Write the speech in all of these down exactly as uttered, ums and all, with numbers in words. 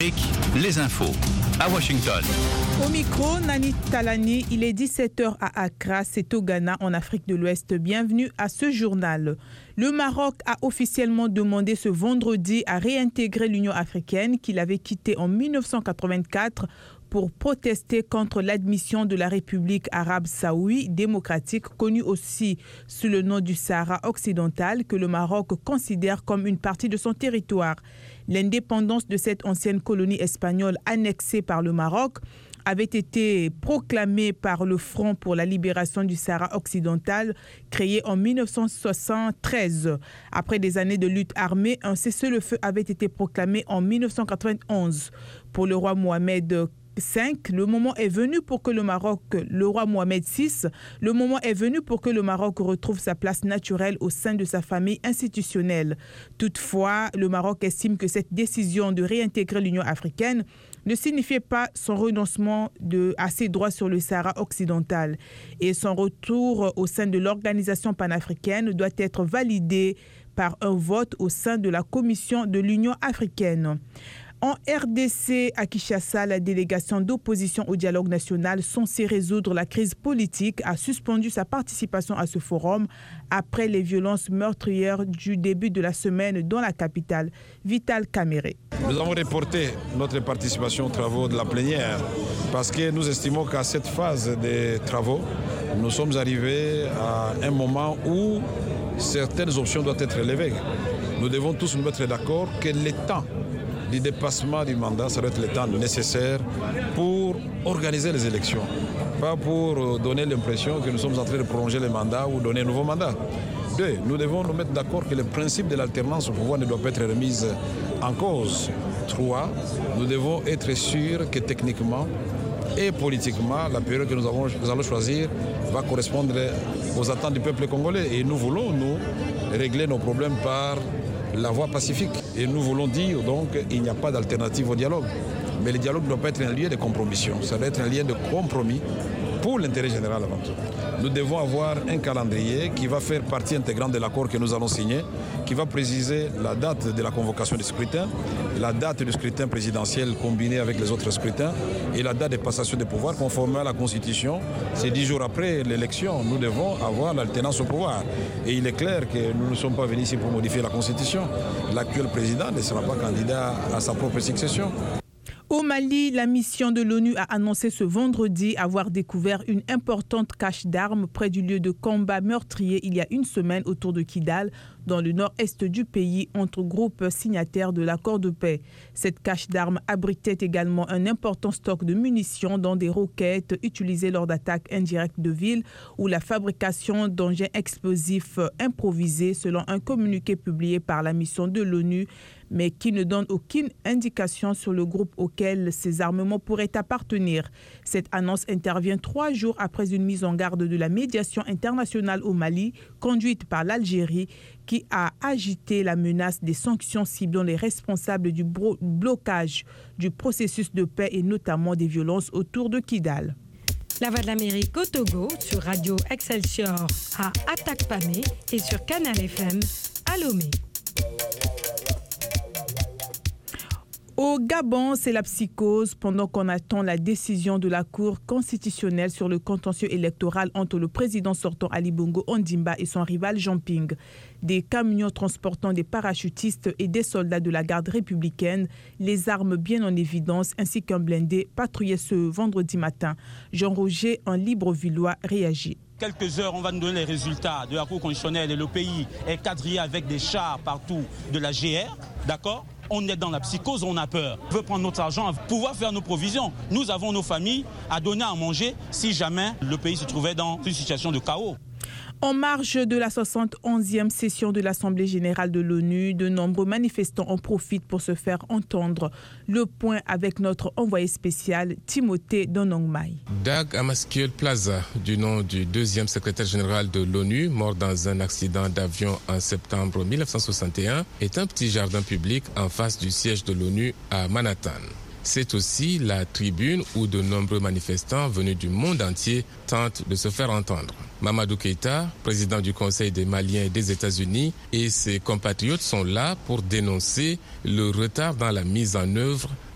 Les infos à Washington. Au micro, Nani Talani, il est dix-sept heures à Accra, c'est au Ghana, en Afrique de l'Ouest. Bienvenue à ce journal. Le Maroc a officiellement demandé ce vendredi à réintégrer l'Union africaine qu'il avait quittée en mille neuf cent quatre-vingt-quatre pour protester contre l'admission de la République arabe saoudi démocratique, connue aussi sous le nom du Sahara occidental, que le Maroc considère comme une partie de son territoire. L'indépendance de cette ancienne colonie espagnole annexée par le Maroc avait été proclamée par le Front pour la libération du Sahara occidental, créé en mille neuf cent soixante-treize. Après des années de lutte armée, un cessez-le-feu avait été proclamé en mille neuf cent quatre-vingt-onze. Pour le roi Mohamed cinq, le moment est venu pour que le Maroc, le roi Mohamed six, le moment est venu pour que le Maroc retrouve sa place naturelle au sein de sa famille institutionnelle. Toutefois, le Maroc estime que cette décision de réintégrer l'Union africaine ne signifiait pas son renoncement de, à ses droits sur le Sahara occidental et son retour au sein de l'organisation panafricaine doit être validé par un vote au sein de la Commission de l'Union africaine. En R D C, à Kinshasa, la délégation d'opposition au dialogue national censée résoudre la crise politique a suspendu sa participation à ce forum après les violences meurtrières du début de la semaine dans la capitale. Vital Kamere. Nous avons reporté notre participation aux travaux de la plénière parce que nous estimons qu'à cette phase des travaux, nous sommes arrivés à un moment où certaines options doivent être élevées. Nous devons tous nous mettre d'accord que le temps du dépassement du mandat, ça doit être le temps nécessaire pour organiser les élections. Pas pour donner l'impression que nous sommes en train de prolonger le mandat ou donner un nouveau mandat. Deux, nous devons nous mettre d'accord que le principe de l'alternance au pouvoir ne doit pas être remis en cause. Trois, nous devons être sûrs que techniquement et politiquement, la période que nous, avons, nous allons choisir va correspondre aux attentes du peuple congolais. Et nous voulons, nous, régler nos problèmes par la voie pacifique. Et nous voulons dire donc qu'il n'y a pas d'alternative au dialogue. Mais le dialogue ne doit pas être un lieu de compromission. Ça doit être un lien de compromis pour l'intérêt général avant tout. Nous devons avoir un calendrier qui va faire partie intégrante de l'accord que nous allons signer, qui va préciser la date de la convocation du scrutin, la date du scrutin présidentiel combiné avec les autres scrutins et la date de passation des pouvoirs conformément à la Constitution. C'est dix jours après l'élection, nous devons avoir l'alternance au pouvoir. Et il est clair que nous ne sommes pas venus ici pour modifier la Constitution. L'actuel président ne sera pas candidat à sa propre succession. Au Mali, la mission de l'ONU a annoncé ce vendredi avoir découvert une importante cache d'armes près du lieu de combat meurtrier il y a une semaine autour de Kidal, dans le nord-est du pays, entre groupes signataires de l'accord de paix. Cette cache d'armes abritait également un important stock de munitions, dont des roquettes utilisées lors d'attaques indirectes de villes ou la fabrication d'engins explosifs improvisés, selon un communiqué publié par la mission de l'ONU, mais qui ne donne aucune indication sur le groupe auquel ces armements pourraient appartenir. Cette annonce intervient trois jours après une mise en garde de la médiation internationale au Mali, conduite par l'Algérie, qui a agité la menace des sanctions ciblant les responsables du bro- blocage du processus de paix et notamment des violences autour de Kidal. La Voix de l'Amérique au Togo, sur Radio Excelsior à Atakpamé et sur Canal F M à Lomé. Au Gabon, c'est la psychose pendant qu'on attend la décision de la Cour constitutionnelle sur le contentieux électoral entre le président sortant Ali Bongo Ondimba et son rival Jean Ping. Des camions transportant des parachutistes et des soldats de la garde républicaine, les armes bien en évidence, ainsi qu'un blindé patrouillaient ce vendredi matin. Jean-Roger, un Librevillois, réagit. Quelques heures, on va nous donner les résultats de la Cour constitutionnelle et le pays est quadrillé avec des chars partout de la G R, d'accord ? On est dans la psychose, on a peur. On veut prendre notre argent, pouvoir faire nos provisions. Nous avons nos familles à donner à manger si jamais le pays se trouvait dans une situation de chaos. En marge de la soixante et onzième session de l'Assemblée générale de l'ONU, de nombreux manifestants en profitent pour se faire entendre. Le point avec notre envoyé spécial, Timothée Donongmai. Dag Amaskiel Plaza, du nom du deuxième secrétaire général de l'ONU, mort dans un accident d'avion en septembre mille neuf cent soixante et un, est un petit jardin public en face du siège de l'ONU à Manhattan. C'est aussi la tribune où de nombreux manifestants venus du monde entier tentent de se faire entendre. Mamadou Keïta, président du Conseil des Maliens des États-Unis, et ses compatriotes sont là pour dénoncer le retard dans la mise en œuvre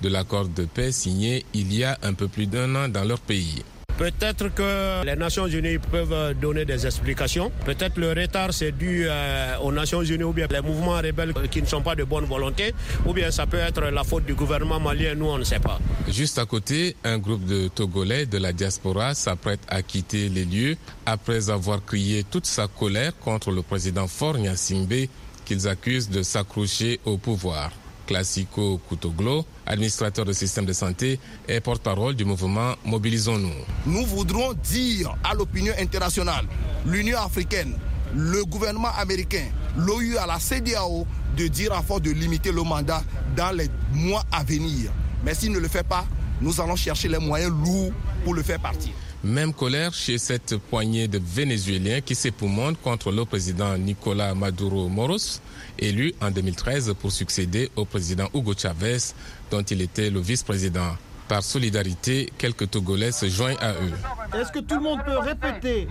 de l'accord de paix signé il y a un peu plus d'un an dans leur pays. Peut-être que les Nations Unies peuvent donner des explications. Peut-être le retard c'est dû euh, aux Nations Unies ou bien les mouvements rebelles qui ne sont pas de bonne volonté, ou bien ça peut être la faute du gouvernement malien, nous on ne sait pas. Juste à côté, un groupe de Togolais de la diaspora s'apprête à quitter les lieux après avoir crié toute sa colère contre le président Faure Gnassingbé qu'ils accusent de s'accrocher au pouvoir. Classico Kutoglo, administrateur du système de santé et porte-parole du mouvement Mobilisons-nous. Nous voudrons dire à l'opinion internationale, l'Union africaine, le gouvernement américain, l'O U A, la C E D E A O, de dire à force de limiter le mandat dans les mois à venir. Mais s'il ne le fait pas, nous allons chercher les moyens lourds pour le faire partir. Même colère chez cette poignée de Vénézuéliens qui s'époumonent contre le président Nicolás Maduro Moros, élu en deux mille treize pour succéder au président Hugo Chavez, dont il était le vice-président. Par solidarité, quelques Togolais se joignent à eux. Est-ce que tout le monde peut répéter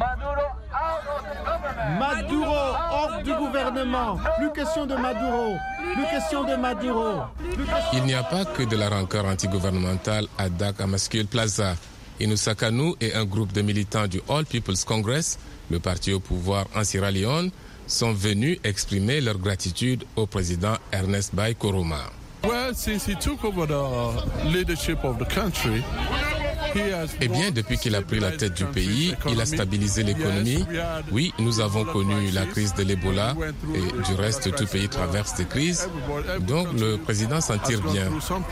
Maduro hors du gouvernement. Plus question de Maduro. Plus question de Maduro. Plus question... Il n'y a pas que de la rancœur antigouvernementale à Dak-Amaskul Plaza. Inoussa Kanou et un groupe de militants du All People's Congress, le parti au pouvoir en Sierra Leone, sont venus exprimer leur gratitude au président Ernest Bai Koroma. Well, since he took over the leadership of the country, Eh bien, depuis qu'il a pris la tête du pays, il a stabilisé l'économie. Oui, nous avons connu la crise de l'Ebola et du reste, tout pays traverse des crises. Donc, le président s'en tire bien.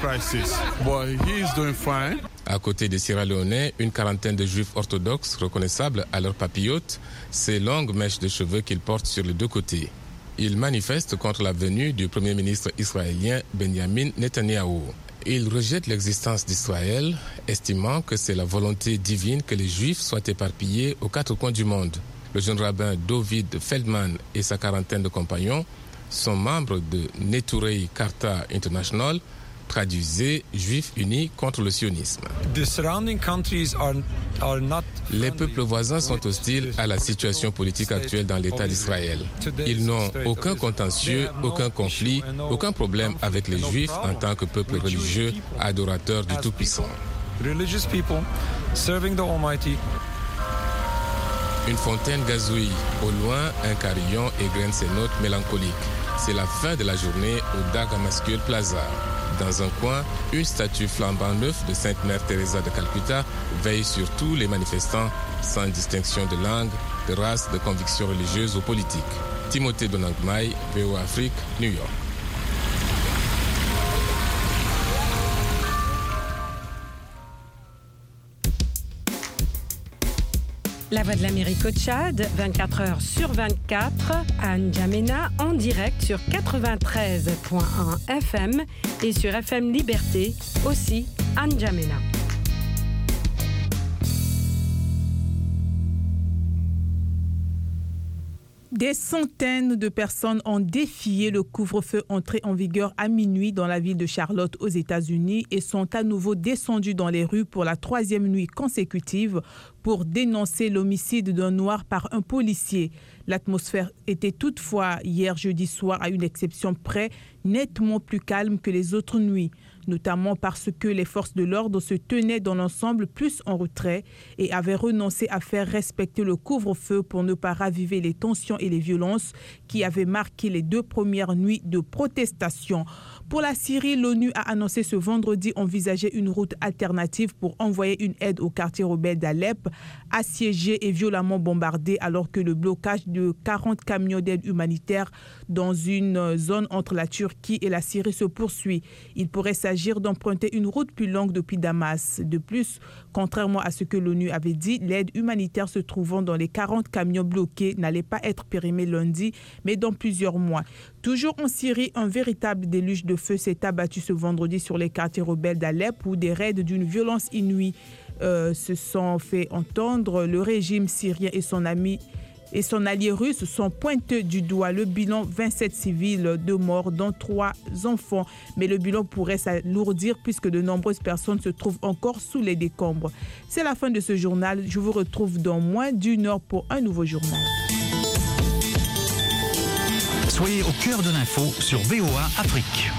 À côté des Sierra-Léonais, une quarantaine de juifs orthodoxes reconnaissables à leurs papillotes, ces longues mèches de cheveux qu'ils portent sur les deux côtés. Ils manifestent contre la venue du premier ministre israélien Benjamin Netanyahou. Ils rejettent l'existence d'Israël, estimant que c'est la volonté divine que les Juifs soient éparpillés aux quatre coins du monde. Le jeune rabbin David Feldman et sa quarantaine de compagnons sont membres de Neturei Karta International, traduisez Juifs unis contre le sionisme. Les peuples voisins sont hostiles à la situation politique actuelle dans l'État d'Israël. Ils n'ont aucun contentieux, aucun conflit, aucun problème avec les Juifs en tant que peuple religieux, adorateur du Tout-Puissant. Une fontaine gazouille. Au loin, un carillon égrène ses notes mélancoliques. C'est la fin de la journée au Dak-Amaskul Plaza. Dans un coin, une statue flambant neuve de Sainte Mère Teresa de Calcutta veille sur tous les manifestants, sans distinction de langue, de race, de convictions religieuses ou politiques. Timothée Donangmai, V O A Afrique, New York. La Voix de l'Amérique au Tchad, vingt-quatre heures sur vingt-quatre, à N'Djamena, en direct sur quatre-vingt-treize virgule un F M et sur F M Liberté, aussi à N'Djamena. Des centaines de personnes ont défié le couvre-feu entré en vigueur à minuit dans la ville de Charlotte aux États-Unis et sont à nouveau descendues dans les rues pour la troisième nuit consécutive pour dénoncer l'homicide d'un noir par un policier. L'atmosphère était toutefois hier jeudi soir, à une exception près, nettement plus calme que les autres nuits, notamment parce que les forces de l'ordre se tenaient dans l'ensemble plus en retrait et avaient renoncé à faire respecter le couvre-feu pour ne pas raviver les tensions et les violences qui avaient marqué les deux premières nuits de protestation. Pour la Syrie, l'ONU a annoncé ce vendredi envisager une route alternative pour envoyer une aide au quartier rebelle d'Alep, assiégé et violemment bombardé, alors que le blocage de quarante camions d'aide humanitaire dans une zone entre la Turquie et la Syrie se poursuit. Il pourrait s'agir d'emprunter une route plus longue depuis Damas. De plus, contrairement à ce que l'ONU avait dit, l'aide humanitaire se trouvant dans les quarante camions bloqués n'allait pas être périmée lundi, mais dans plusieurs mois. Toujours en Syrie, un véritable déluge de feu s'est abattu ce vendredi sur les quartiers rebelles d'Alep où des raids d'une violence inouïe euh, se sont fait entendre. Le régime syrien et son ami et son allié russe sont pointés du doigt. Le bilan, vingt-sept civils, deux morts, dont trois enfants. Mais le bilan pourrait s'alourdir puisque de nombreuses personnes se trouvent encore sous les décombres. C'est la fin de ce journal. Je vous retrouve dans moins d'une heure pour un nouveau journal. Soyez au cœur de l'info sur V O A Afrique.